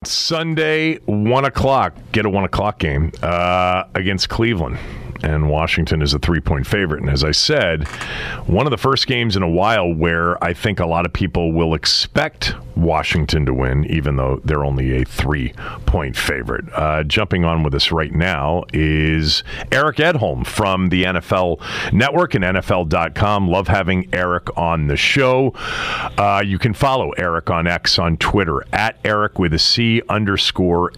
Sunday, 1 o'clock. Get a 1 o'clock game against Cleveland. And Washington is a 3-point favorite. And as I said, one of the first games in a while where I think a lot of people will expect Washington to win, even though they're only a 3-point favorite. Jumping on with us right now is Eric Edholm from the NFL Network and NFL.com. Love having Eric on the show. You can follow Eric on X on Twitter at Eric with a C _Edholm,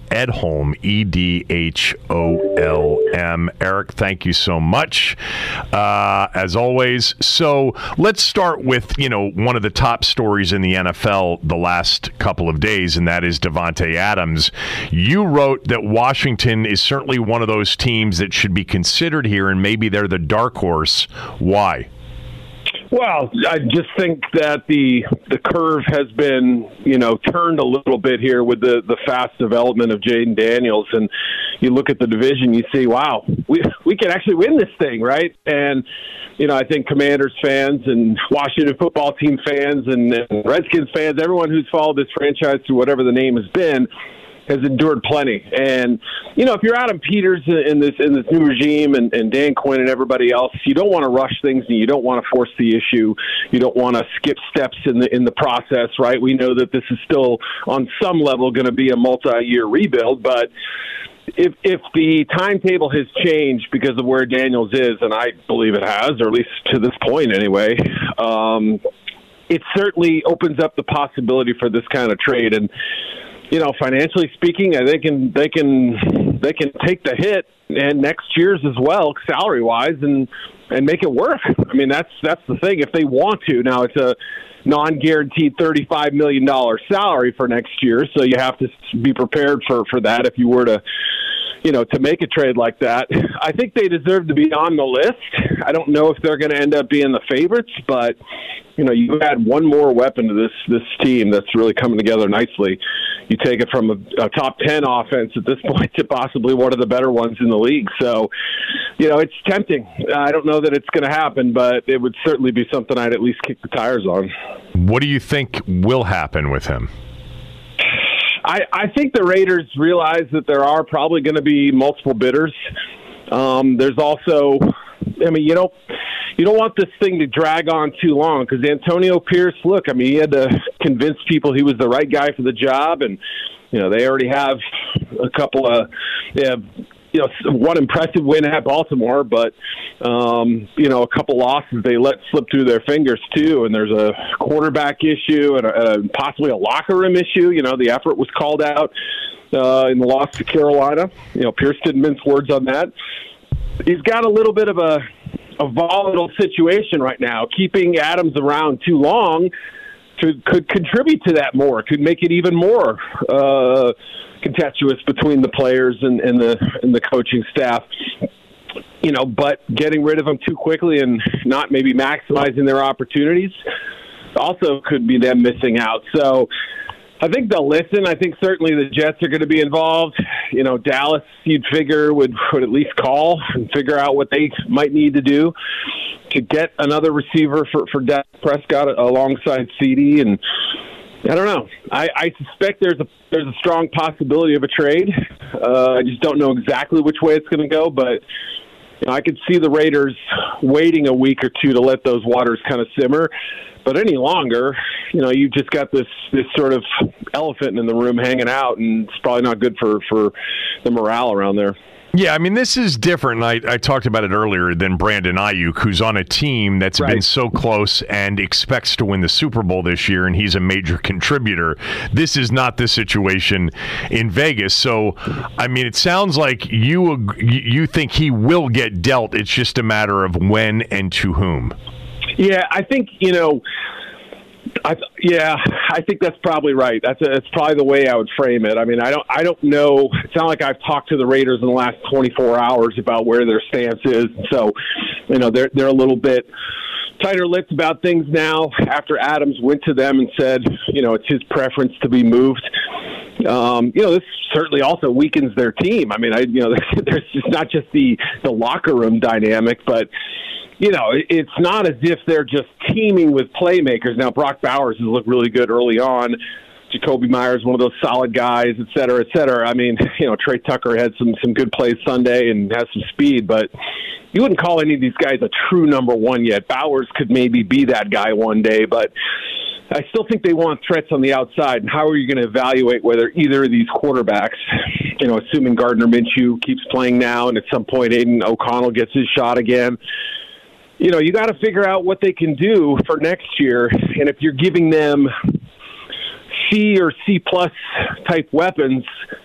EDHOLM. Eric, thank you so much, as always. So let's start with, one of the top stories in the NFL the last couple of days, and that is Davante Adams. You wrote that Washington is certainly one of those teams that should be considered here, and maybe they're the dark horse. Why? Well, I just think that the curve has been, turned a little bit here with the fast development of Jaden Daniels. And you look at the division, you see, wow, we can actually win this thing, right? And, I think Commanders fans and Washington football team fans and Redskins fans, everyone who's followed this franchise through whatever the name has been, has endured plenty. And, if you're Adam Peters in this new regime and Dan Quinn and everybody else, you don't want to rush things and you don't want to force the issue. You don't want to skip steps in the process, right? We know that this is still on some level going to be a multi-year rebuild, but if the timetable has changed because of where Daniels is, and I believe it has, or at least to this point anyway, it certainly opens up the possibility for this kind of trade. And financially speaking, they can take the hit and next year's as well, salary wise, and make it work. I mean, that's the thing. If they want to, now it's a non-guaranteed $35 million salary for next year, so you have to be prepared for that if you were to make a trade like that. I think they deserve to be on the list. I don't know if they're going to end up being the favorites, but you add one more weapon to this team that's really coming together nicely. You take it from a top 10 offense at this point to possibly one of the better ones in the league. So, it's tempting. I don't know that it's going to happen, but it would certainly be something I'd at least kick the tires on. What do you think will happen with him? I think the Raiders realize that there are probably going to be multiple bidders. There's also, you don't want this thing to drag on too long because Antonio Pierce, he had to convince people he was the right guy for the job, and they already have one impressive win at Baltimore, but a couple losses they let slip through their fingers too. And there's a quarterback issue and possibly a locker room issue. The effort was called out in the loss to Carolina. Pierce didn't mince words on that. He's got a little bit of a volatile situation right now. Keeping Adams around too long could contribute to that more. Could make it even more contentious between the players and the coaching staff. But getting rid of them too quickly and not maybe maximizing their opportunities also could be them missing out. So I think they'll listen. I think certainly the Jets are going to be involved. Dallas, you'd figure, would at least call and figure out what they might need to do to get another receiver for Dak Prescott alongside CD. And I don't know. I suspect there's a strong possibility of a trade. I just don't know exactly which way it's going to go, but I could see the Raiders waiting a week or two to let those waters kind of simmer. But any longer, you've just got this sort of elephant in the room hanging out, and it's probably not good for the morale around there. Yeah, this is different. I talked about it earlier than Brandon Ayuk, who's on a team that's been so close and expects to win the Super Bowl this year, and he's a major contributor. This is not the situation in Vegas. So, it sounds like you think he will get dealt. It's just a matter of when and to whom. Yeah, I think, I think that's probably right. That's probably the way I would frame it. I don't know. It's not like I've talked to the Raiders in the last 24 hours about where their stance is. So, they're a little bit tighter-lipped about things now after Adams went to them and said, it's his preference to be moved. This certainly also weakens their team. There's just not just the locker room dynamic, but it's not as if they're just teaming with playmakers. Now, Brock Bowers has looked really good early on. Jacoby Myers, one of those solid guys, et cetera, et cetera. I mean, Trey Tucker had some good plays Sunday and has some speed, but you wouldn't call any of these guys a true number one yet. Bowers could maybe be that guy one day, but I still think they want threats on the outside. And how are you going to evaluate whether either of these quarterbacks, assuming Gardner Minshew keeps playing now and at some point Aiden O'Connell gets his shot again, you got to figure out what they can do for next year. And if you're giving them C or C plus type weapons,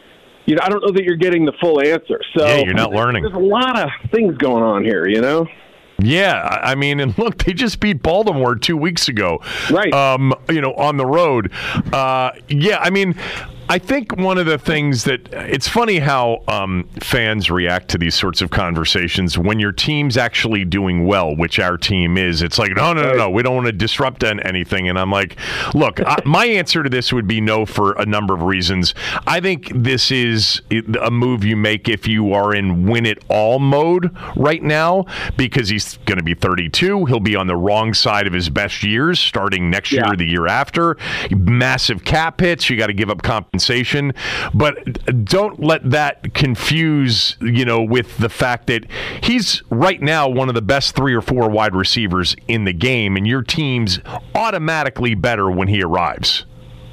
I don't know that you're getting the full answer. So yeah, you're not learning. There's a lot of things going on here, Yeah, I mean, and look, they just beat Baltimore 2 weeks ago, right? On the road. Yeah, I mean, I think one of the things that it's funny how fans react to these sorts of conversations when your team's actually doing well, which our team is. It's like, no, we don't want to disrupt anything. And I'm like, look, my answer to this would be no for a number of reasons. I think this is a move you make if you are in win-it-all mode right now, because he's going to be 32. He'll be on the wrong side of his best years starting next year or the year after. Massive cap hits. You got to give up compensation, but don't let that confuse, with the fact that he's right now one of the best 3 or 4 wide receivers in the game, and your team's automatically better when he arrives.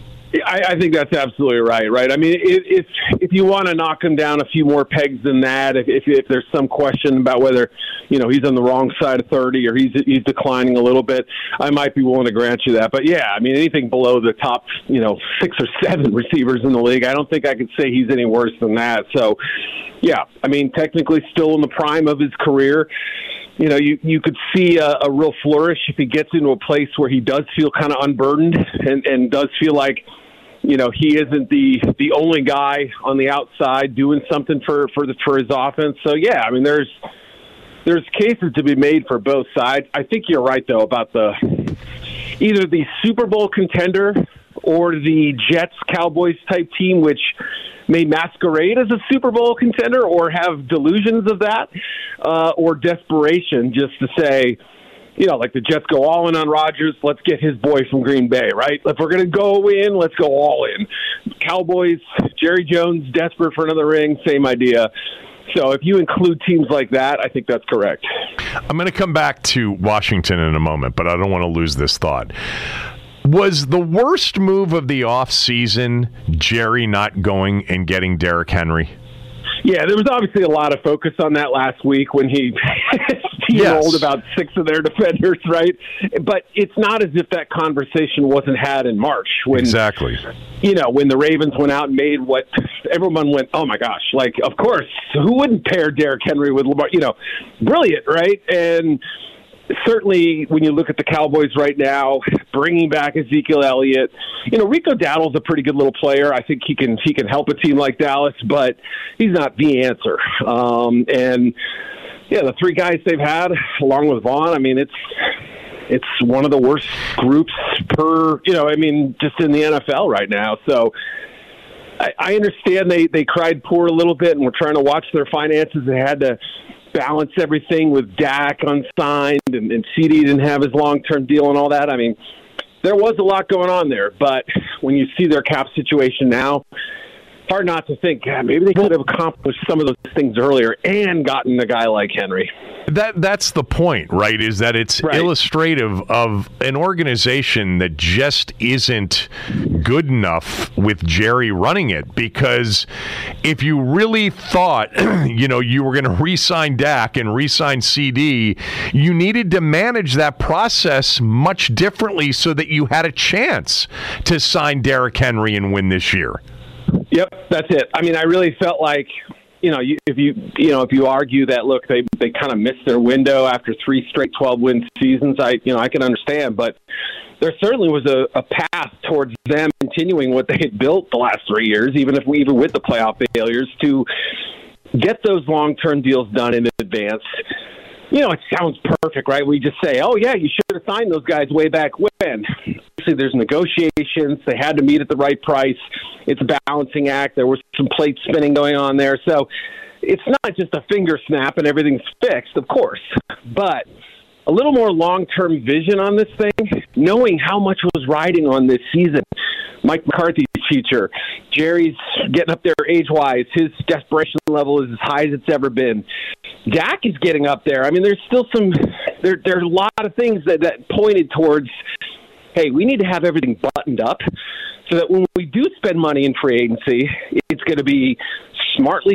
I think that's absolutely right. I mean, if you want to knock him down a few more pegs than that, if there's some question about whether, he's on the wrong side of 30 or he's declining a little bit, I might be willing to grant you that. But yeah, I mean, anything below the top, 6 or 7 receivers in the league, I don't think I could say he's any worse than that. So, yeah, I mean, technically still in the prime of his career. You could see a real flourish if he gets into a place where he does feel kind of unburdened and does feel like, he isn't the only guy on the outside doing something for his offense. So, yeah, I mean, there's cases to be made for both sides. I think you're right, though, about either the Super Bowl contender or the Jets-Cowboys type team, which may masquerade as a Super Bowl contender or have delusions of that, or desperation just to say, like the Jets go all in on Rodgers, let's get his boy from Green Bay, right? If we're going to go in, let's go all in. Cowboys, Jerry Jones, desperate for another ring, same idea. So if you include teams like that, I think that's correct. I'm going to come back to Washington in a moment, but I don't want to lose this thought. Was the worst move of the offseason Jerry not going and getting Derrick Henry? Yeah, there was obviously a lot of focus on that last week when he rolled about 6 of their defenders, right? But it's not as if that conversation wasn't had in March. Exactly. When the Ravens went out and made what everyone went, oh my gosh, like, of course, who wouldn't pair Derrick Henry with Lamar? Brilliant, right? And certainly when you look at the Cowboys right now, bringing back Ezekiel Elliott, Rico Dowdle's a pretty good little player. I think he can help a team like Dallas, but he's not the answer. And yeah, the 3 guys they've had, along with Vaughn, I mean, it's one of the worst groups just in the NFL right now. So I understand they cried poor a little bit and were trying to watch their finances. They had to balance everything with Dak unsigned and CD didn't have his long-term deal and all that. I mean, there was a lot going on there, but when you see their cap situation now, hard not to think, maybe they could have accomplished some of those things earlier and gotten a guy like Henry. That's the point, right? Is that it's illustrative of an organization that just isn't good enough with Jerry running it. Because if you really thought, you were going to re-sign Dak and re-sign CD, you needed to manage that process much differently so that you had a chance to sign Derrick Henry and win this year. Yep, that's it. I mean, I really felt like, if you argue that, look, they kind of missed their window after 3 straight 12-win seasons, I can understand. But there certainly was a path towards them continuing what they had built the last 3 years, even with the playoff failures, to get those long-term deals done in advance. It sounds perfect, right? We just say, oh, yeah, you should have signed those guys way back when. Obviously, there's negotiations. They had to meet at the right price. It's a balancing act. There was some plate spinning going on there. So it's not just a finger snap and everything's fixed, of course. But a little more long-term vision on this thing, knowing how much was riding on this season. Mike McCarthy's future. Jerry's getting up there age-wise. His desperation level is as high as it's ever been. Dak is getting up there. I mean, there's still there's a lot of things that pointed towards, hey, we need to have everything buttoned up so that when we do spend money in free agency, it's going to be smartly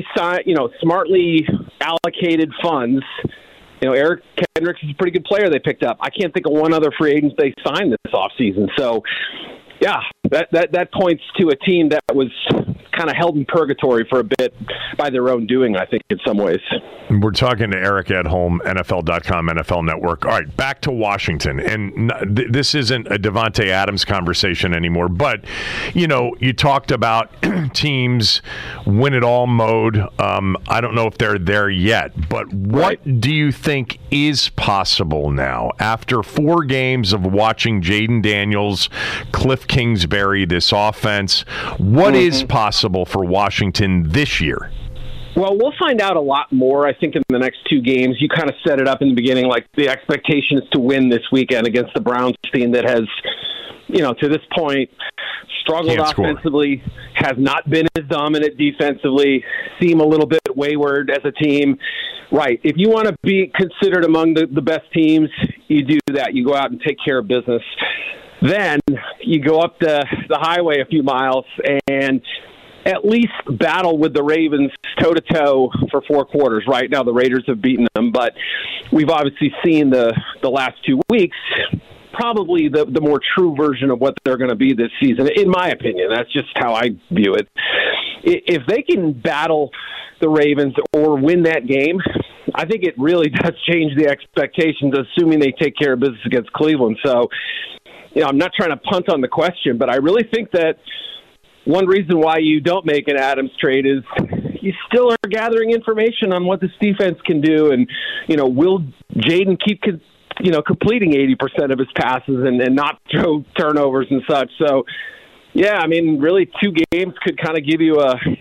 allocated funds. Eric Kendricks is a pretty good player they picked up. I can't think of one other free agent they signed this offseason. So, yeah, that points to a team that was kind of held in purgatory for a bit by their own doing, I think, in some ways. We're talking to Eric Edholm, NFL.com, NFL Network. All right, back to Washington. And this isn't a Davante Adams conversation anymore, but, you talked about teams win-it-all mode. I don't know if they're there yet, but what do you think is possible now after 4 games of watching Jaden Daniels, Cliff Kingsbury, this offense? What is possible for Washington this year? Well, we'll find out a lot more, I think, in the next 2 games. You kind of set it up in the beginning, like the expectation is to win this weekend against the Browns team that has, to this point, struggled offensively, has not been as dominant defensively, seem a little bit wayward as a team. Right. If you want to be considered among the best teams, you do that. You go out and take care of business. Then you go up the highway a few miles and at least battle with the Ravens toe-to-toe for 4 quarters. Right now the Raiders have beaten them, but we've obviously seen the last 2 weeks probably the more true version of what they're going to be this season, in my opinion. That's just how I view it. If they can battle the Ravens or win that game, I think it really does change the expectations, assuming they take care of business against Cleveland. So, I'm not trying to punt on the question, but I really think that one reason why you don't make an Adams trade is you still are gathering information on what this defense can do. And, will Jaden keep, completing 80% of his passes and not throw turnovers and such? So, yeah, I mean, really 2 games could kind of give you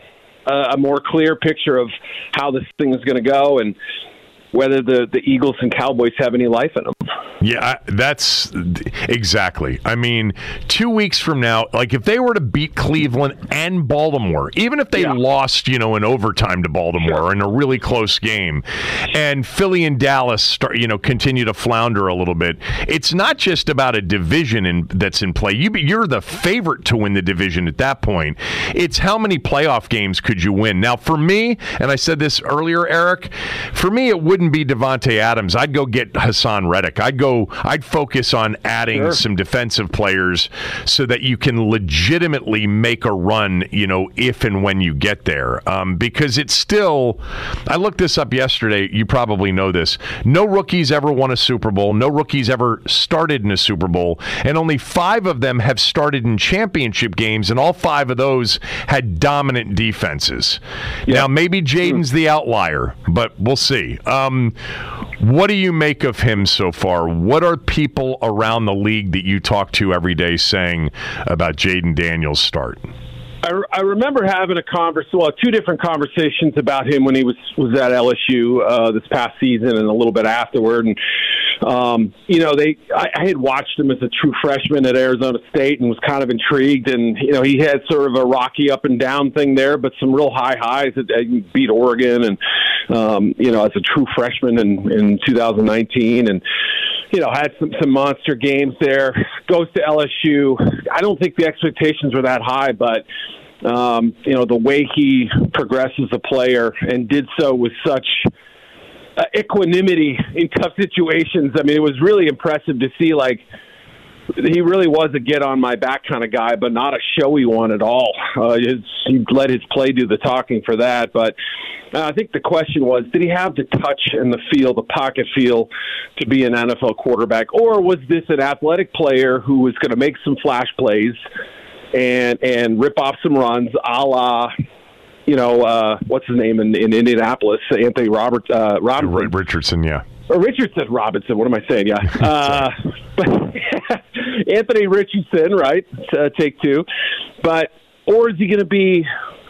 a more clear picture of how this thing is going to go and whether the Eagles and Cowboys have any life in them. Yeah, that's exactly. I mean, 2 weeks from now, like if they were to beat Cleveland and Baltimore, even if they lost, in overtime to Baltimore in a really close game, and Philly and Dallas continue to flounder a little bit, it's not just about a division that's in play. You're the favorite to win the division at that point. It's how many playoff games could you win? Now, for me, and I said this earlier, Eric, for me, it wouldn't be Davante Adams. I'd go get Hassan Reddick. I'd focus on adding some defensive players so that you can legitimately make a run, if and when you get there. Because it's still, I looked this up yesterday. You probably know this. No rookies ever won a Super Bowl. No rookies ever started in a Super Bowl. And only 5 of them have started in championship games, and all 5 of those had dominant defenses. Yep. Now, maybe Jaden's the outlier, but we'll see. What do you make of him so far? What are people around the league that you talk to every day saying about Jaden Daniels' start? I remember having 2 different conversations about him when he was at LSU this past season and a little bit afterward. And I had watched him as a true freshman at Arizona State and was kind of intrigued. And he had sort of a rocky up and down thing there, but some real high highs. He beat Oregon and as a true freshman in 2019 and. Had some monster games there. Goes to LSU. I don't think the expectations were that high, but the way he progressed as a player and did so with such equanimity in tough situations. I mean, it was really impressive to see. Like, he really was a get on my back kind of guy, but not a showy one at all. He let his play do the talking for that, but. I think the question was, did he have the touch and the feel, the pocket feel, to be an NFL quarterback? Or was this an athletic player who was going to make some flash plays and rip off some runs a la, what's his name in Indianapolis, Anthony Robinson? Richardson, yeah. Or Richardson, Robinson, what am I saying? Yeah. But Anthony Richardson, right? Take 2. Or is he going to be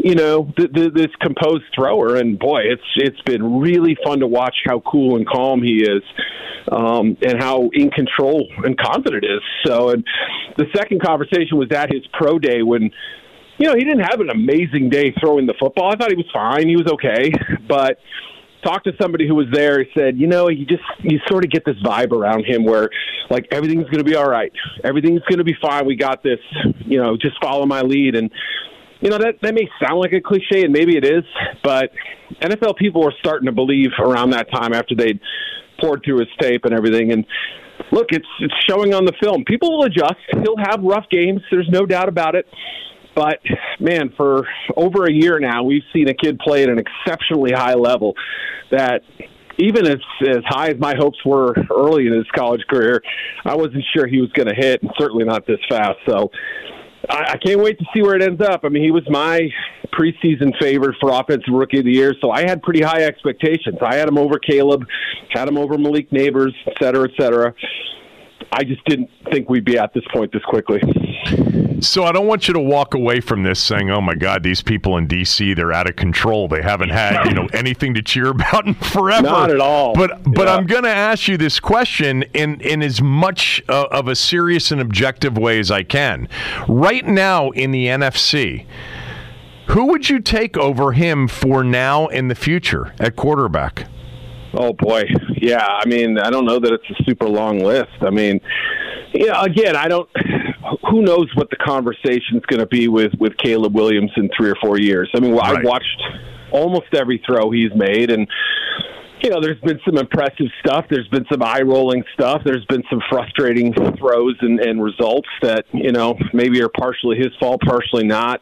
this composed thrower. And boy, it's been really fun to watch how cool and calm he is, and how in control and confident is. So, and the second conversation was at his pro day when, he didn't have an amazing day throwing the football. I thought he was fine. He was okay. But talked to somebody who was there. He said, you sort of get this vibe around him where, like, everything's going to be all right. Everything's going to be fine. We got this. Just follow my lead. And, that may sound like a cliche, and maybe it is, but NFL people were starting to believe around that time after they'd poured through his tape and everything. And look, it's showing on the film. People will adjust. He'll have rough games. There's no doubt about it. But, man, for over a year now, we've seen a kid play at an exceptionally high level that even as high as my hopes were early in his college career, I wasn't sure he was going to hit, and certainly not this fast. So I can't wait to see where it ends up. I mean, he was my preseason favorite for Offensive Rookie of the Year, so I had pretty high expectations. I had him over Caleb, had him over Malik Neighbors, et cetera, et cetera. I just didn't think we'd be at this point this quickly. So I don't want you to walk away from this saying, oh, my God, these people in D.C., they're out of control. They haven't had anything to cheer about in forever. Not at all. But I'm going to ask you this question in as much of a serious and objective way as I can. Right now in the NFC, who would you take over him for now in the future at quarterback? Oh, boy. Yeah, I mean, I don't know that it's a super long list. I mean, again, who knows what the conversation is going to be with Caleb Williams in 3 or 4 years. I mean, I've watched almost every throw he's made, and, there's been some impressive stuff. There's been some eye-rolling stuff. There's been some frustrating throws and results that, maybe are partially his fault, partially not.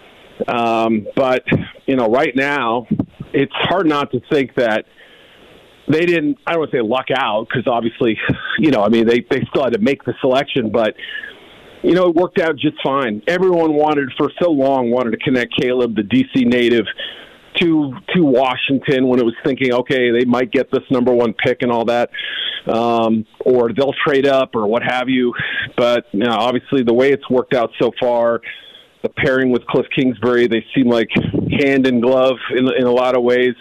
But, right now, it's hard not to think that they didn't, I don't want to say luck out, because obviously, they still had to make the selection, but, it worked out just fine. Everyone wanted to connect Caleb, the D.C. native, to Washington when it was thinking, okay, they might get this number 1 pick and all that, or they'll trade up or what have you. But, obviously the way it's worked out so far, the pairing with Cliff Kingsbury, they seem like hand in glove in a lot of ways.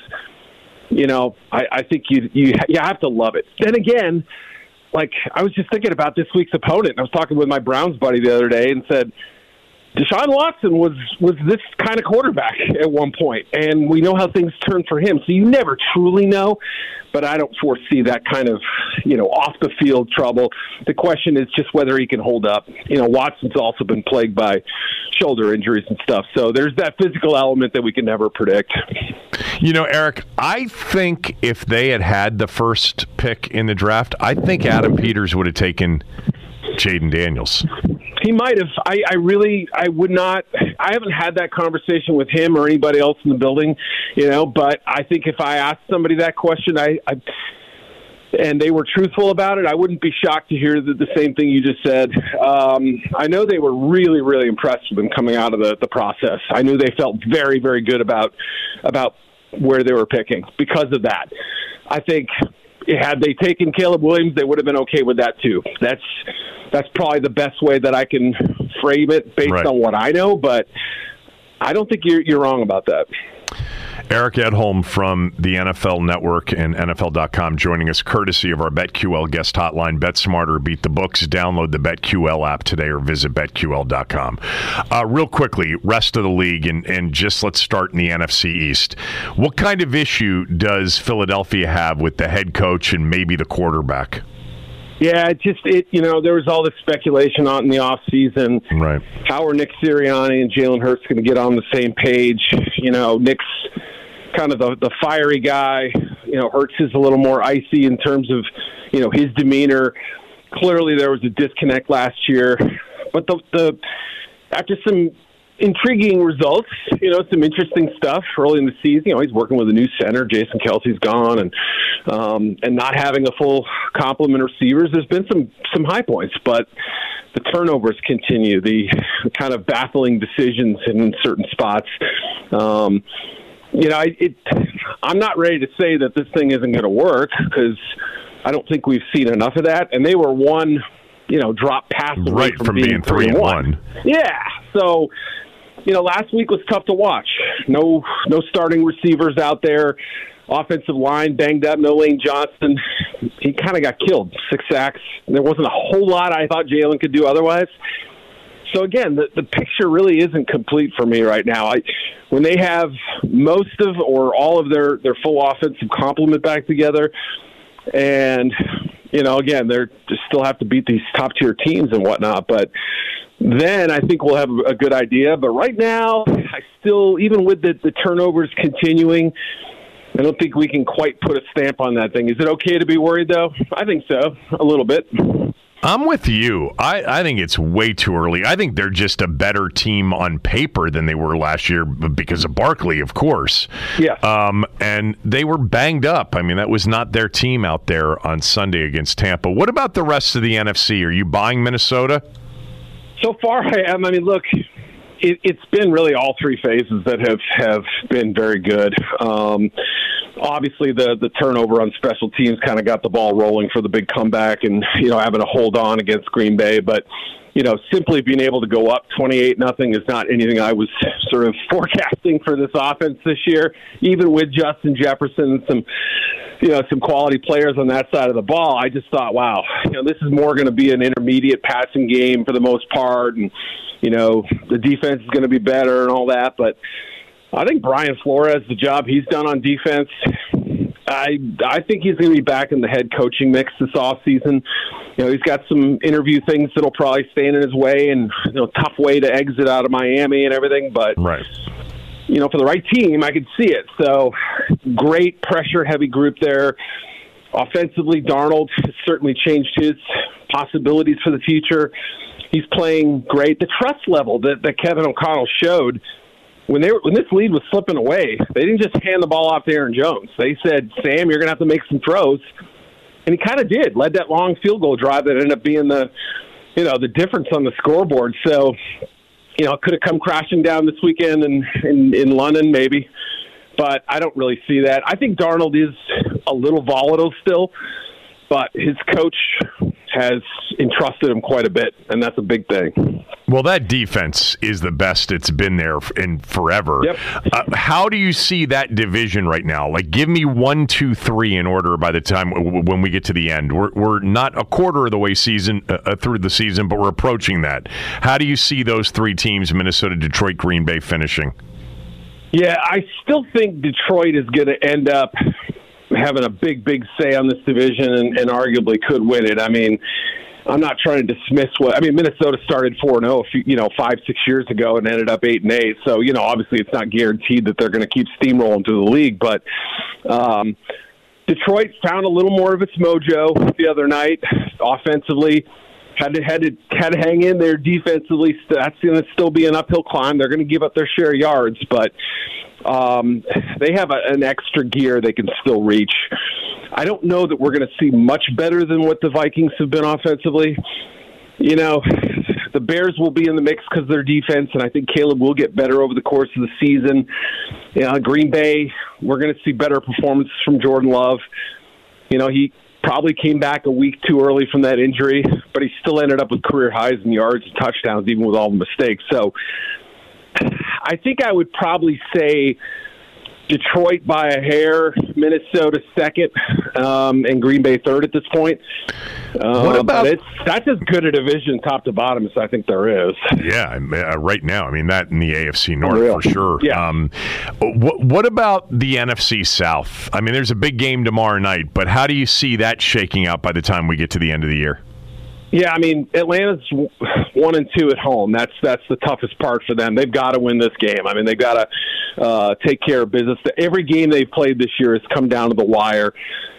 I think you have to love it. Then again, like, I was just thinking about this week's opponent. I was talking with my Browns buddy the other day and said, Deshaun Watson was this kind of quarterback at one point, and we know how things turn for him. So you never truly know, but I don't foresee that kind of, off-the-field trouble. The question is just whether he can hold up. Watson's also been plagued by shoulder injuries and stuff, so there's that physical element that we can never predict. Eric, I think if they had the first pick in the draft, I think Adam Peters would have taken Jayden Daniels. He might have. I would not. I haven't had that conversation with him or anybody else in the building, but I think if I asked somebody that question, and they were truthful about it, I wouldn't be shocked to hear the same thing you just said. I know they were really, really impressed with him coming out of the process. I knew they felt very, very good about where they were picking because of that. I think had they taken Caleb Williams, they would have been okay with that too. That's probably the best way that I can frame it based on what I know, but I don't think you're wrong about that. Eric Edholm from the NFL Network and NFL.com joining us courtesy of our BetQL guest hotline. Bet smarter, beat the books. Download the BetQL app today or visit BetQL.com. Real quickly, rest of the league, and just let's start in the NFC East. What kind of issue does Philadelphia have with the head coach and maybe the quarterback? Yeah, there was all this speculation out in the offseason. Right. How are Nick Sirianni and Jalen Hurts going to get on the same page? Nick's kind of the fiery guy. Hurts is a little more icy in terms of, his demeanor. Clearly there was a disconnect last year. But after some intriguing results, some interesting stuff early in the season. He's working with a new center. Jason Kelce's gone, and not having a full complement of receivers. There's been some high points, but the turnovers continue. The kind of baffling decisions in certain spots. I'm not ready to say that this thing isn't going to work because I don't think we've seen enough of that. And they were one, drop pass away from being 3-1. Yeah, so. last week was tough to watch. No starting receivers out there. Offensive line banged up. No Lane Johnson. He kind of got killed. 6 sacks. There wasn't a whole lot I thought Jalen could do otherwise. So, again, the picture really isn't complete for me right now. When they have most of or all of their full offensive complement back together, and, again, they still have to beat these top-tier teams and whatnot, but then I think we'll have a good idea. But right now, I still, even with the turnovers continuing, I don't think we can quite put a stamp on that thing. Is it okay to be worried, though? I think so, a little bit. I'm with you. I think it's way too early. I think they're just a better team on paper than they were last year because of Barkley, of course. Yeah. And they were banged up. I mean, that was not their team out there on Sunday against Tampa. What about the rest of the NFC? Are you buying Minnesota? So far, I am. I mean, look, it's been really all three phases that have been very good. Obviously, the turnover on special teams kind of got the ball rolling for the big comeback and, having to hold on against Green Bay. But, simply being able to go up 28-0 is not anything I was sort of forecasting for this offense this year, even with Justin Jefferson and some quality players on that side of the ball. I just thought, wow, this is more going to be an intermediate passing game for the most part. And, the defense is going to be better and all that. But I think Brian Flores, the job he's done on defense, I think he's going to be back in the head coaching mix this offseason. He's got some interview things that'll probably stand in his way and, tough way to exit out of Miami and everything. But, right. For the right team, I could see it. So great pressure-heavy group there. Offensively, Darnold has certainly changed his possibilities for the future. He's playing great. The trust level that Kevin O'Connell showed when this lead was slipping away, they didn't just hand the ball off to Aaron Jones. They said, Sam, you're going to have to make some throws. And he kind of did, led that long field goal drive that ended up being the difference on the scoreboard. So, it could have come crashing down this weekend in London maybe. But I don't really see that. I think Darnold is a little volatile still, but his coach has entrusted him quite a bit, and that's a big thing. Well, that defense is the best it's been there in forever. Yep. How do you see that division right now? Like, give me 1, 2, 3 in order by the time when we get to the end. We're not a quarter of the way through the season, but we're approaching that. How do you see those 3 teams, Minnesota, Detroit, Green Bay, finishing? Yeah, I still think Detroit is going to end up having a big say on this division and arguably could win it. I mean, I'm not trying to dismiss Minnesota started 4-0, 5-6 years ago and ended up 8-8. So, obviously it's not guaranteed that they're going to keep steamrolling through the league, but Detroit found a little more of its mojo the other night offensively. Had to hang in there defensively. That's going to still be an uphill climb. They're going to give up their share of yards, but they have an extra gear they can still reach. I don't know that we're going to see much better than what the Vikings have been offensively. The Bears will be in the mix because of their defense, and I think Caleb will get better over the course of the season. Green Bay, we're going to see better performances from Jordan Love. He probably came back a week too early from that injury, but he still ended up with career highs in yards and touchdowns, even with all the mistakes. So I think I would probably say Detroit by a hair, Minnesota second, and Green Bay third at this point. What about that's as good a division top to bottom as I think there is. Yeah, right now. I mean, that in the AFC North for sure. Yeah. What about the NFC South? I mean, there's a big game tomorrow night, but how do you see that shaking out by the time we get to the end of the year? Yeah, I mean, Atlanta's 1-2 at home. That's the toughest part for them. They've got to win this game. I mean, they've got to take care of business. Every game they've played this year has come down to the wire.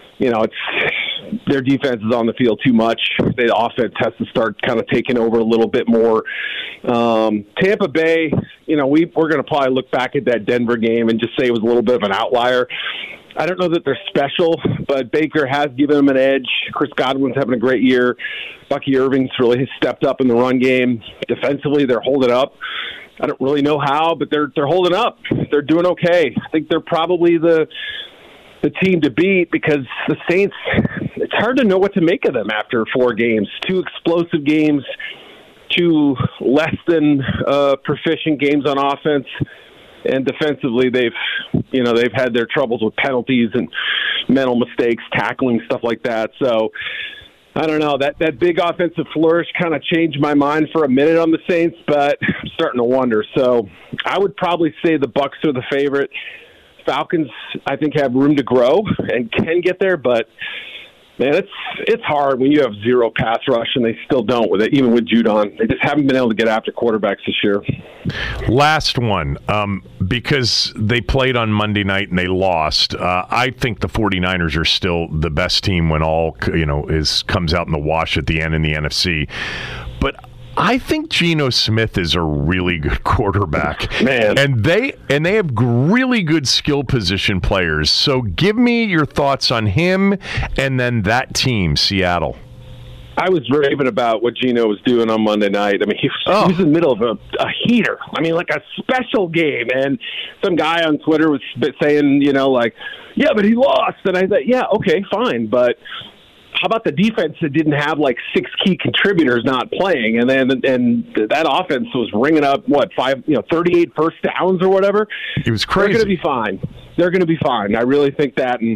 Their defense is on the field too much. The offense has to start kind of taking over a little bit more. Tampa Bay, we're going to probably look back at that Denver game and just say it was a little bit of an outlier. I don't know that they're special, but Baker has given them an edge. Chris Godwin's having a great year. Bucky Irving's really stepped up in the run game. Defensively, they're holding up. I don't really know how, but they're holding up. They're doing okay. I think they're probably the team to beat because the Saints, it's hard to know what to make of them after 4 games. 2 explosive games, 2 less than proficient games on offense, and defensively they've had their troubles with penalties and mental mistakes, tackling, stuff like that. So I don't know, that big offensive flourish kind of changed my mind for a minute on the Saints, but I'm starting to wonder. So I would probably say the Bucs are the favorite. Falcons, I think, have room to grow and can get there, but man, it's hard when you have 0 pass rush, and they still don't with it, even with Judon. They just haven't been able to get after quarterbacks this year. Last one, because they played on Monday night and they lost. I think the 49ers are still the best team when all comes out in the wash at the end in the NFC. But I think Geno Smith is a really good quarterback, man, and they have really good skill position players. So give me your thoughts on him and then that team, Seattle. I was raving about what Geno was doing on Monday night. I mean, he was in the middle of a heater. I mean, like a special game. And some guy on Twitter was saying, yeah, but he lost. And I thought, yeah, okay, fine, but how about the defense that didn't have like 6 key contributors not playing, and that offense was ringing up 38 first downs or whatever. It was crazy. They're going to be fine. They're going to be fine. I really think that, and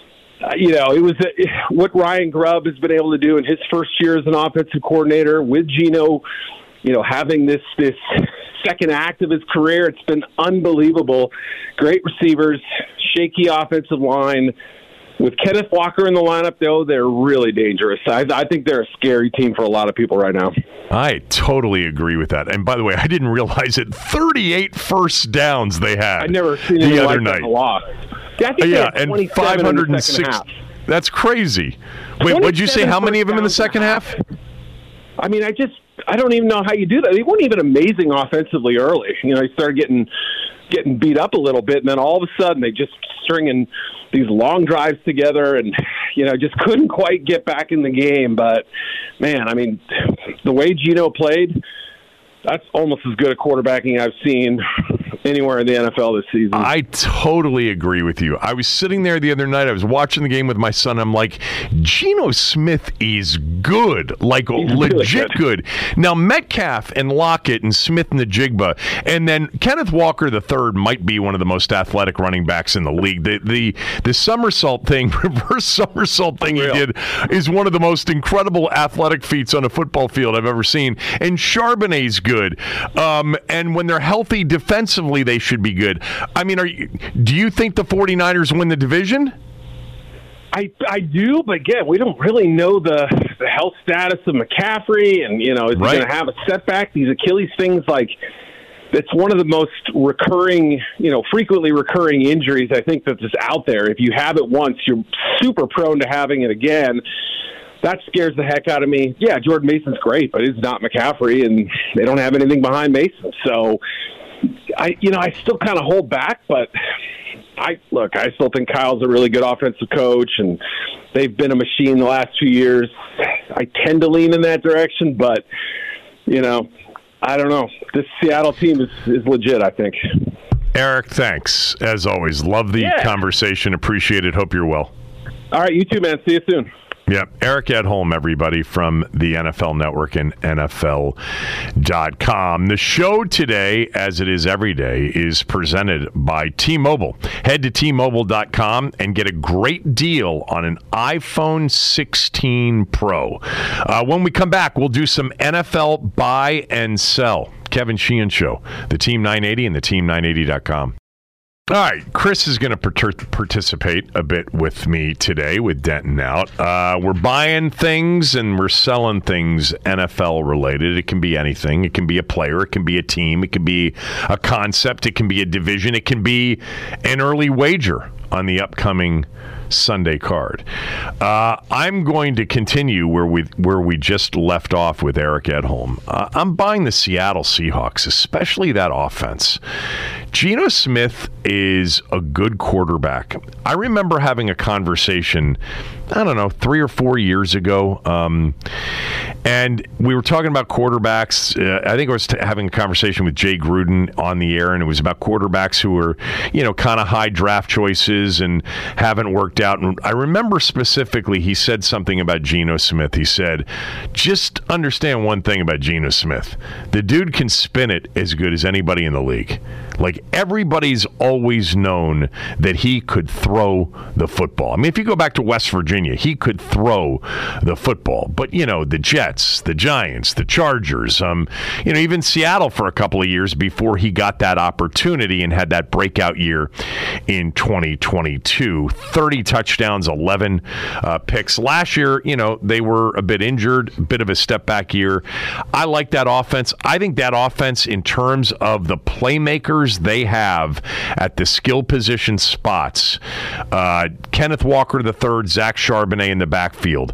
it was what Ryan Grubb has been able to do in his first year as an offensive coordinator with Geno, having this second act of his career. It's been unbelievable. Great receivers, shaky offensive line. With Kenneth Walker in the lineup, though, they're really dangerous. I think they're a scary team for a lot of people right now. I totally agree with that. And by the way, I didn't realize it. 38 first downs they had. I'd never seen anything like that in a loss. Yeah, and 506. That's crazy. Wait, what'd you say? How many of them in the second half? I mean, I don't even know how you do that. They weren't even amazing offensively early. They started getting beat up a little bit, and then all of a sudden they just stringing these long drives together, and just couldn't quite get back in the game. But man, I mean, the way Geno played, that's almost as good a quarterbacking I've seen anywhere in the NFL this season. I totally agree with you. I was sitting there the other night. I was watching the game with my son. I'm like, Geno Smith is good, like he's legit really good. Now, Metcalf and Lockett and Smith and the Jigba, and then Kenneth Walker III might be one of the most athletic running backs in the league. The somersault thing, reverse somersault thing he did is one of the most incredible athletic feats on a football field I've ever seen. And Charbonnet's good. And when they're healthy defensively, they should be good. I mean, do you think the 49ers win the division? I do, but again, we don't really know the health status of McCaffrey, and is he going to have a setback? These Achilles things, it's one of the most recurring, frequently recurring injuries I think that's out there. If you have it once, you're super prone to having it again. That scares the heck out of me. Yeah, Jordan Mason's great, but it's not McCaffrey, and they don't have anything behind Mason. So I still kind of hold back, but I still think Kyle's a really good offensive coach, and they've been a machine the last few years. I tend to lean in that direction, but, I don't know. This Seattle team is legit, I think. Eric, thanks. As always, love the conversation. Appreciate it. Hope you're well. All right, you too, man. See you soon. Yeah, Eric Edholm, everybody, from the NFL Network and NFL.com. The show today, as it is every day, is presented by T-Mobile. Head to T-Mobile.com and get a great deal on an iPhone 16 Pro. When we come back, we'll do some NFL buy and sell. Kevin Sheehan Show, the Team 980 and the Team980.com. All right, Chris is going to participate a bit with me today with Denton out. We're buying things and we're selling things NFL related. It can be anything. It can be a player. It can be a team. It can be a concept. It can be a division. It can be an early wager on the upcoming Sunday card. I'm going to continue where we just left off with Eric Edholm. I'm buying the Seattle Seahawks, especially that offense. Geno Smith is a good quarterback. I remember having a conversation, 3 or 4 years ago, and we were talking about quarterbacks. I think I was having a conversation with Jay Gruden on the air, and it was about quarterbacks who were, kind of high draft choices and haven't worked worked out. And I remember specifically he said something about Geno Smith. He said, just understand one thing about Geno Smith. The dude can spin it as good as anybody in the league. Like, everybody's always known that he could throw the football. I mean, if you go back to West Virginia, he could throw the football. But, you know, the Jets, the Giants, the Chargers, even Seattle for a couple of years before he got that opportunity and had that breakout year in 2022. 30 touchdowns, 11 picks. Last year, you know, they were a bit injured, a bit of a step back year. I like that offense. I think that offense, in terms of the playmakers they have at the skill position spots, Kenneth Walker III, Zach Charbonnet in the backfield,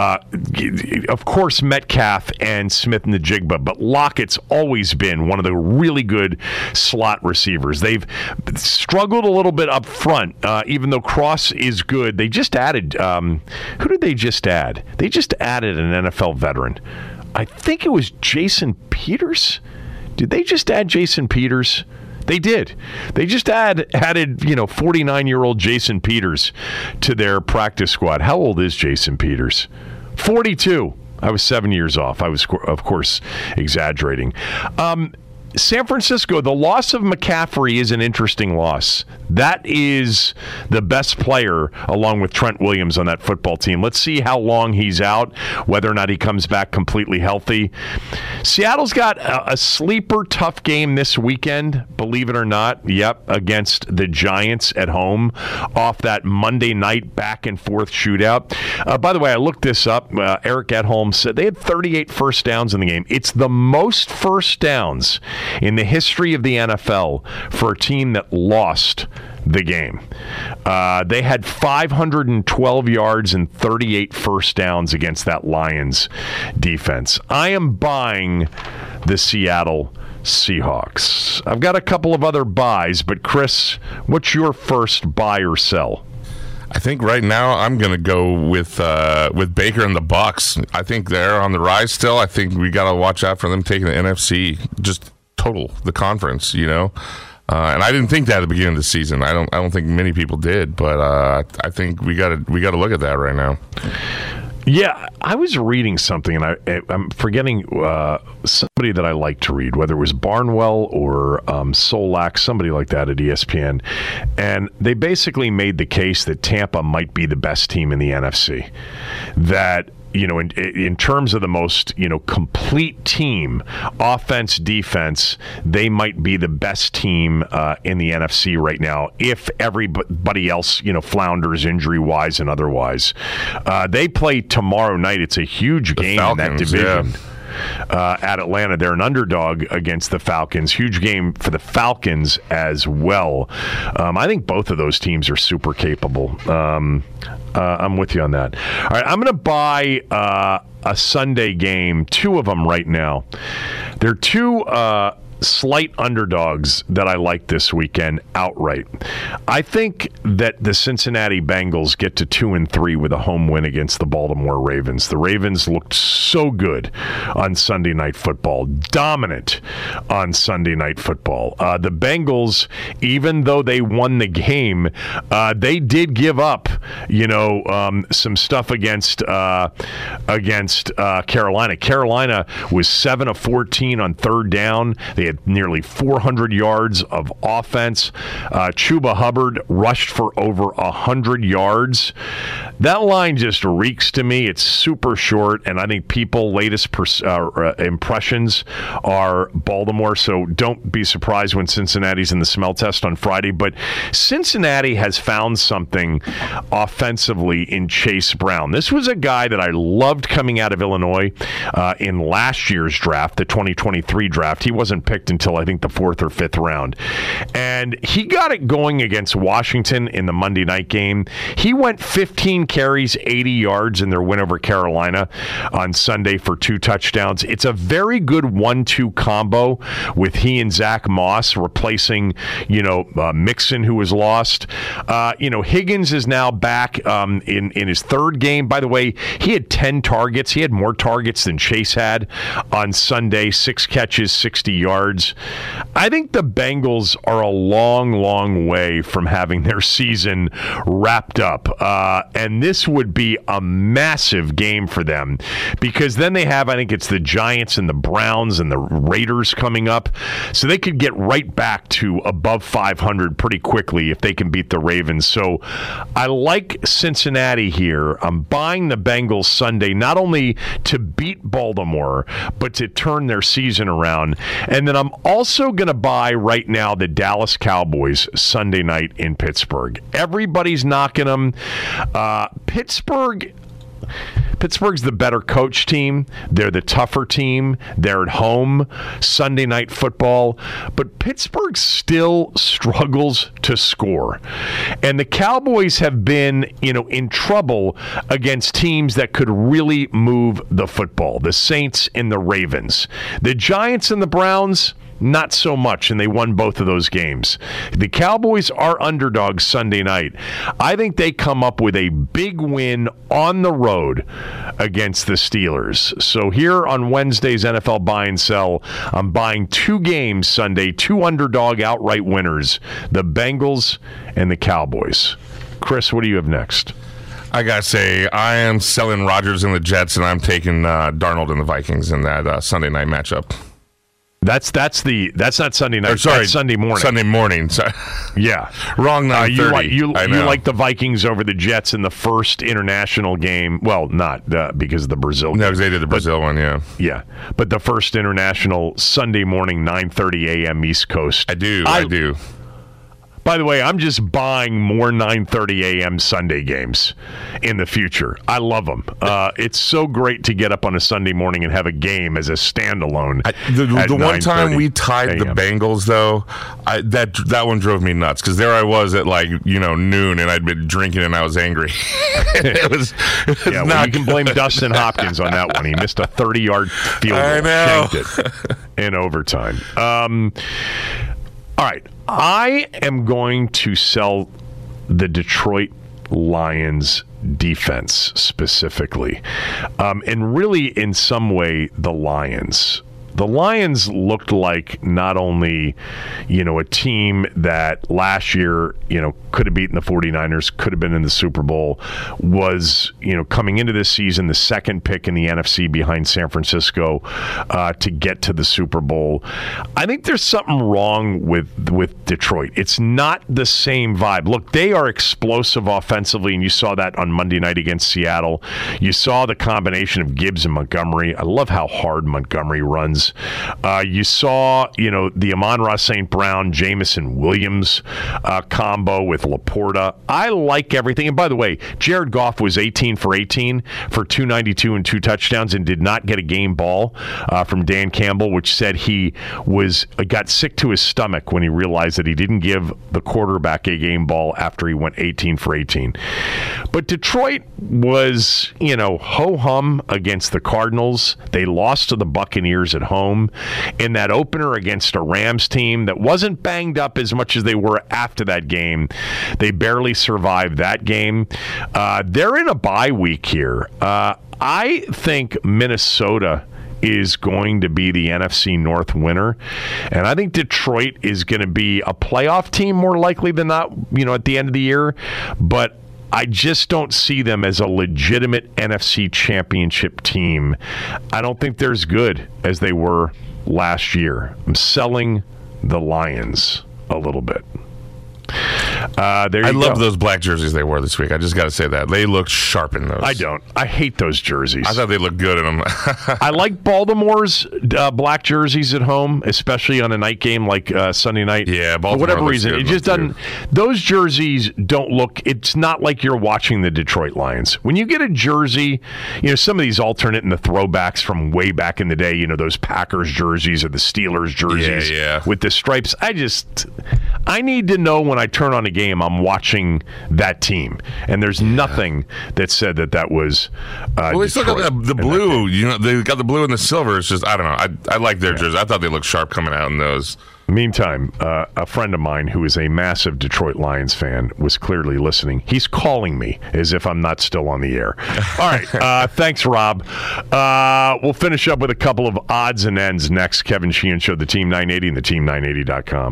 of course Metcalf and Smith-Njigba, but Lockett's always been one of the really good slot receivers. They've struggled a little bit up front, even though Cross is good. They just added, who did they just add? They just added an NFL veteran. I think it was Jason Peters. Did they just add Jason Peters? They did. They just added 49-year-old Jason Peters to their practice squad. How old is Jason Peters? 42. I was 7 years off. I was, of course, exaggerating. San Francisco, the loss of McCaffrey is an interesting loss. That is the best player, along with Trent Williams, on that football team. Let's see how long he's out, whether or not he comes back completely healthy. Seattle's got a sleeper tough game this weekend, believe it or not. Yep, against the Giants at home off that Monday night back-and-forth shootout. By the way, I looked this up. Eric Edholm said they had 38 first downs in the game. It's the most first downs in the history of the NFL for a team that lost the game. They had 512 yards and 38 first downs against that Lions defense. I am buying the Seattle Seahawks. I've got a couple of other buys, but Chris, what's your first buy or sell? I think right now I'm going to go with Baker and the Bucs. I think they're on the rise still. I think we got to watch out for them taking the NFC, just total, the conference, you know. And I didn't think that at the beginning of the season. I don't think many people did, but I think we got to look at that right now. Yeah, I was reading something, and I'm forgetting somebody that I like to read, whether it was Barnwell or Solak, somebody like that at ESPN, and they basically made the case that Tampa might be the best team in the NFC. That, you know, in terms of the most, complete team, offense, defense, they might be the best team in the NFC right now if everybody else, flounders injury-wise and otherwise. They play tomorrow night. It's a huge game in that division. Yeah. At Atlanta. They're an underdog against the Falcons. Huge game for the Falcons as well. I think both of those teams are super capable. I'm with you on that. All right, I'm going to buy a Sunday game, two of them right now. They're two slight underdogs that I like this weekend outright. I think that the Cincinnati Bengals get to 2-3 with a home win against the Baltimore Ravens. The Ravens looked so good on Sunday Night Football, dominant on Sunday Night Football. The Bengals, even though they won the game, they did give up, some stuff against Carolina. Carolina was 7 of 14 on third down. They had nearly 400 yards of offense. Chuba Hubbard rushed for over 100 yards. That line just reeks to me. It's super short, and I think people's latest impressions are Baltimore, so don't be surprised when Cincinnati's in the smell test on Friday. But Cincinnati has found something offensively in Chase Brown. This was a guy that I loved coming out of Illinois in last year's draft, the 2023 draft. He wasn't picked until I think the 4th or 5th round. And he got it going against Washington in the Monday night game. He went 15 carries, 80 yards in their win over Carolina on Sunday for 2 touchdowns. It's a very good 1-2 combo with he and Zach Moss replacing, Mixon, who was lost. Higgins is now back in his 3rd game. By the way, he had 10 targets. He had more targets than Chase had on Sunday, 6 catches, 60 yards. I think the Bengals are a long, long way from having their season wrapped up. And this would be a massive game for them because then they have, I think it's the Giants and the Browns and the Raiders coming up. So they could get right back to above 500 pretty quickly if they can beat the Ravens. So I like Cincinnati here. I'm buying the Bengals Sunday, not only to beat Baltimore, but to turn their season around. And then I'm also going to buy right now the Dallas Cowboys Sunday night in Pittsburgh. Everybody's knocking them. Pittsburgh's the better coach team. They're the tougher team. They're at home. Sunday night football. But Pittsburgh still struggles to score. And the Cowboys have been, in trouble against teams that could really move the football. The Saints and the Ravens. The Giants and the Browns, not so much, and they won both of those games. The Cowboys are underdogs Sunday night. I think they come up with a big win on the road against the Steelers. So here on Wednesday's NFL Buy and Sell, I'm buying 2 games Sunday, 2 underdog outright winners, the Bengals and the Cowboys. Chris, what do you have next? I got to say, I am selling Rodgers and the Jets, and I'm taking Darnold and the Vikings in that Sunday night matchup. That's not Sunday night. That's Sunday morning. Sunday morning. Sorry. Yeah, wrong 9:30. You like the Vikings over the Jets in the first international game. Well, not because of the Brazil game. No, because they did the Brazil one. Yeah. Yeah, but the first international Sunday morning, 9:30 a.m. East Coast. I do. By the way, I'm just buying more 9:30 a.m. Sunday games in the future. I love them. It's so great to get up on a Sunday morning and have a game as a standalone. The one time we tied the Bengals, though, that one drove me nuts because there I was at noon and I'd been drinking and I was angry. it was you can blame Dustin Hopkins on that one. He missed a 30-yard field goal. I know. Shanked it in overtime. All right. I am going to sell the Detroit Lions defense specifically. And really, in some way, the Lions. The Lions looked like not only, a team that last year, could have beaten the 49ers, could have been in the Super Bowl, was, coming into this season, the second pick in the NFC behind San Francisco to get to the Super Bowl. I think there's something wrong with Detroit. It's not the same vibe. Look, they are explosive offensively, and you saw that on Monday night against Seattle. You saw the combination of Gibbs and Montgomery. I love how hard Montgomery runs. You saw, the Amon-Ra St. Brown, Jameson Williams combo with Laporta. I like everything. And by the way, Jared Goff was 18 for 18 for 292 and 2 touchdowns and did not get a game ball from Dan Campbell, which said he got sick to his stomach when he realized that he didn't give the quarterback a game ball after he went 18 for 18. But Detroit was, ho-hum against the Cardinals. They lost to the Buccaneers at home. In that opener against a Rams team that wasn't banged up as much as they were after that game. They barely survived that game. They're in a bye week here. I think Minnesota is going to be the NFC North winner. And I think Detroit is going to be a playoff team more likely than not, at the end of the year. But I just don't see them as a legitimate NFC championship team. I don't think they're as good as they were last year. I'm selling the Lions a little bit. I love those black jerseys they wore this week. I just got to say that. They look sharp in those. I don't. I hate those jerseys. I thought they looked good in them. I like Baltimore's black jerseys at home, especially on a night game like Sunday night. Yeah, Baltimore. For whatever reason, it just doesn't. Those jerseys don't look. It's not like you're watching the Detroit Lions. When you get a jersey, some of these alternate and the throwbacks from way back in the day, those Packers jerseys or the Steelers jerseys with the stripes. I need to know when I turn on a game, I'm watching that team. And there's nothing that said that was well, they still got the blue. They got the blue and the silver. It's just, I don't know. I like their jerseys. I thought they looked sharp coming out in those. Meantime, a friend of mine who is a massive Detroit Lions fan was clearly listening. He's calling me as if I'm not still on the air. All right. Thanks, Rob. We'll finish up with a couple of odds and ends next. Kevin Sheehan Show, the Team 980 and the Team980.com.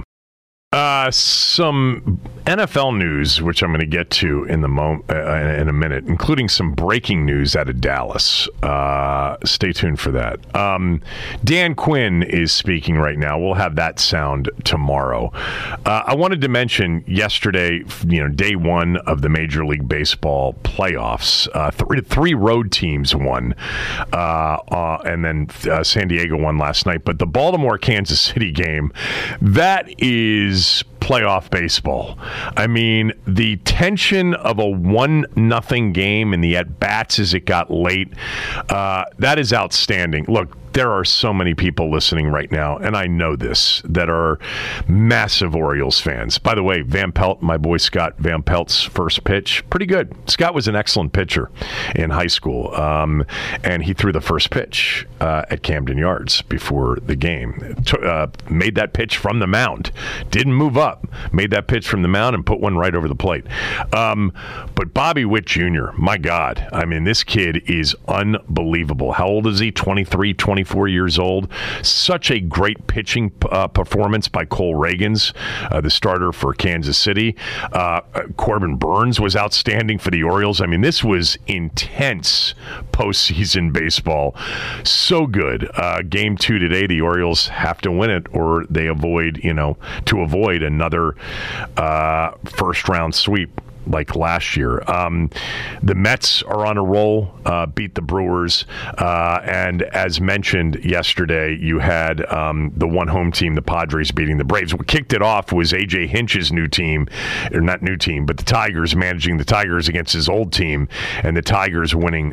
Some NFL news, which I'm going to get to in a minute, including some breaking news out of Dallas. Stay tuned for that. Dan Quinn is speaking right now. We'll have that sound tomorrow. I wanted to mention yesterday, day one of the Major League Baseball playoffs. Three road teams won, and then San Diego won last night. But the Baltimore-Kansas City game, that is playoff baseball. I mean, the tension of a 1-0 game and the at-bats as it got late, that is outstanding. Look, there are so many people listening right now, and I know this, that are massive Orioles fans. By the way, Van Pelt, my boy Scott Van Pelt's first pitch, pretty good. Scott was an excellent pitcher in high school, and he threw the first pitch at Camden Yards before the game. Made that pitch from the mound. Didn't move up. Made that pitch from the mound and put one right over the plate. But Bobby Witt Jr., my God, I mean, this kid is unbelievable. How old is he? 23, 24 years old. Such a great pitching performance by Cole Reagans, the starter for Kansas City. Corbin Burns was outstanding for the Orioles. I mean, this was intense postseason baseball. So good. Game 2 today, the Orioles have to win it or they avoid another first round sweep like last year. The Mets are on a roll, beat the Brewers, and as mentioned yesterday, you had the one home team, the Padres, beating the Braves. What kicked it off was A.J. Hinch's new team, or not new team, but the Tigers, managing the Tigers against his old team, and the Tigers winning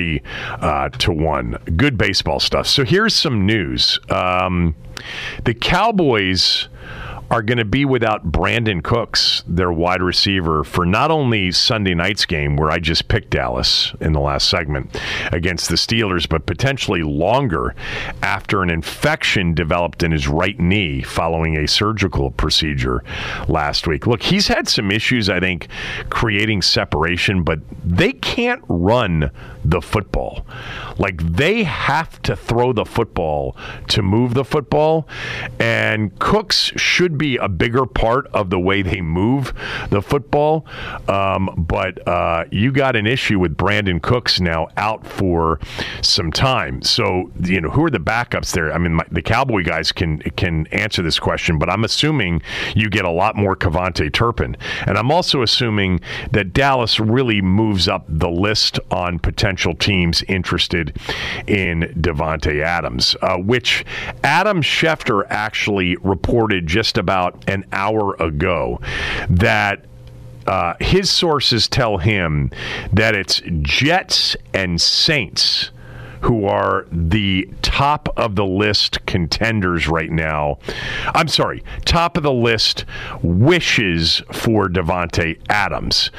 3-1. Good baseball stuff. So here's some news. The Cowboys are going to be without Brandon Cooks, their wide receiver, for not only Sunday night's game, where I just picked Dallas in the last segment against the Steelers, but potentially longer after an infection developed in his right knee following a surgical procedure last week. Look, he's had some issues, I think, creating separation, but they can't run the football. Like, they have to throw the football to move the football, and Cooks should be a bigger part of the way they move the football. But you got an issue with Brandon Cooks now out for some time. So, who are the backups there? I mean, the Cowboy guys can answer this question, but I'm assuming you get a lot more Kevontae Turpin. And I'm also assuming that Dallas really moves up the list on potential teams interested in Davante Adams, which Adam Schefter actually reported just about an hour ago that his sources tell him that it's Jets and Saints who are the top of the list contenders right now. I'm sorry, top of the list wishes for Davante Adams.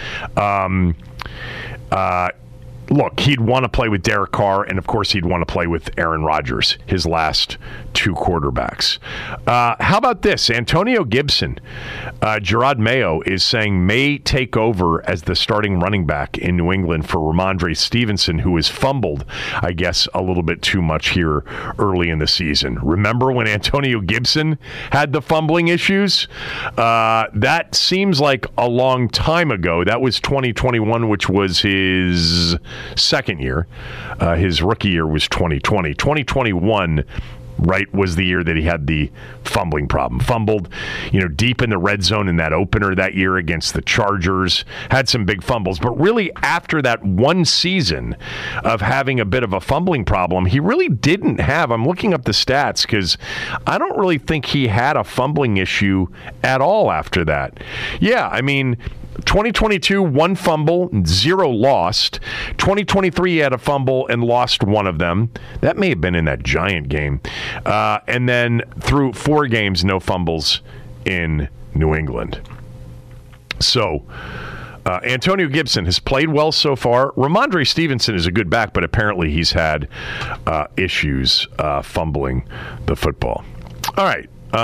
Look, he'd want to play with Derek Carr, and of course he'd want to play with Aaron Rodgers, his last two quarterbacks. How about this? Antonio Gibson, Gerard Mayo is saying may take over as the starting running back in New England for Ramondre Stevenson, who has fumbled, I guess, a little bit too much here early in the season. Remember when Antonio Gibson had the fumbling issues? That seems like a long time ago. That was 2021, which was his second year. His rookie year was 2020. 2021, right, was the year that he had the fumbling problem. Fumbled, deep in the red zone in that opener that year against the Chargers. Had some big fumbles. But really, after that one season of having a bit of a fumbling problem, he really didn't have, I'm looking up the stats because I don't really think he had a fumbling issue at all after that. Yeah, I mean, 2022, 1 fumble, 0 lost. 2023, he had a fumble and lost one of them. That may have been in that Giant game. And then through 4 games, no fumbles in New England. So, Antonio Gibson has played well so far. Ramondre Stevenson is a good back, but apparently he's had issues fumbling the football. All right.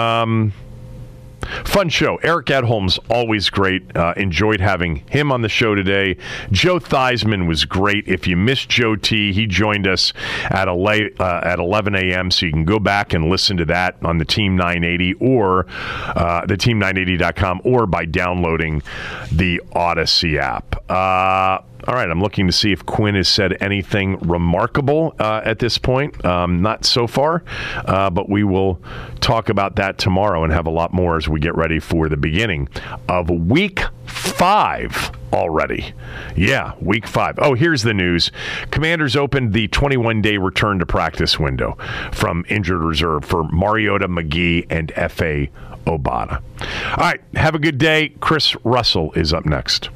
Fun show. Eric Edholm's always great. Enjoyed having him on the show today. Joe Theismann was great. If you missed Joe T, he joined us at 11 a.m., so you can go back and listen to that on the Team 980 or the Team980.com or by downloading the Odyssey app. All right, I'm looking to see if Quinn has said anything remarkable at this point. Not so far, but we will talk about that tomorrow and have a lot more as we get ready for the beginning of Week 5 already. Yeah, Week 5. Oh, here's the news. Commanders opened the 21-day return to practice window from injured reserve for Mariota, McGee, and F.A. Obata. All right, have a good day. Chris Russell is up next.